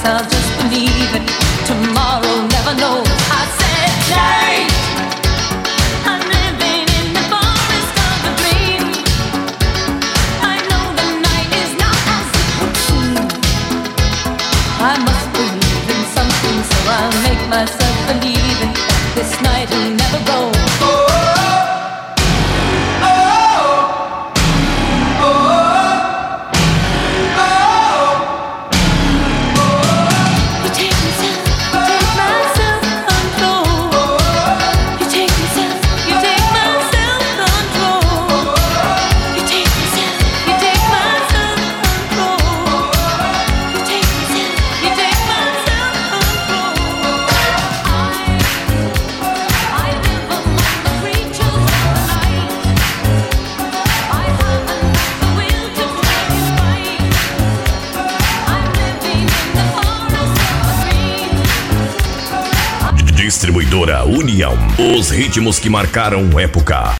guess I'll just believe it. Tomorrow never knows. I said night. I'm living in the forest of a dream. I know the night is not as it would seem. I must believe in something, so I'll make myself believe it. This night will never go. Distribuidora União. Os ritmos que marcaram época.